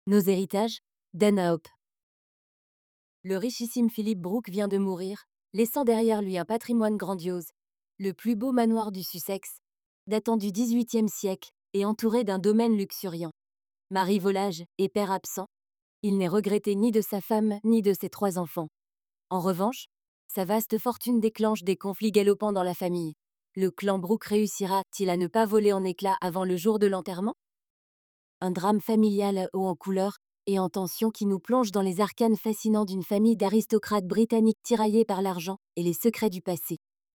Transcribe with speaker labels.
Speaker 1: Nos héritages, d'Anna Hope. Le richissime Philip Brooke vient de mourir, laissant derrière lui un patrimoine grandiose, le plus beau manoir du Sussex, datant du XVIIIe siècle et entouré d'un domaine luxuriant. Mari volage et père absent, il n'est regretté ni de sa femme ni de ses 3 enfants. En revanche, sa vaste fortune déclenche des conflits galopants dans la famille. Le clan Brooke réussira-t-il à ne pas voler en éclats avant le jour de l'enterrement? Un drame familial haut en couleurs et en tension qui nous plonge dans les arcanes fascinants d'une famille d'aristocrates britanniques tiraillés par l'argent et les secrets du passé.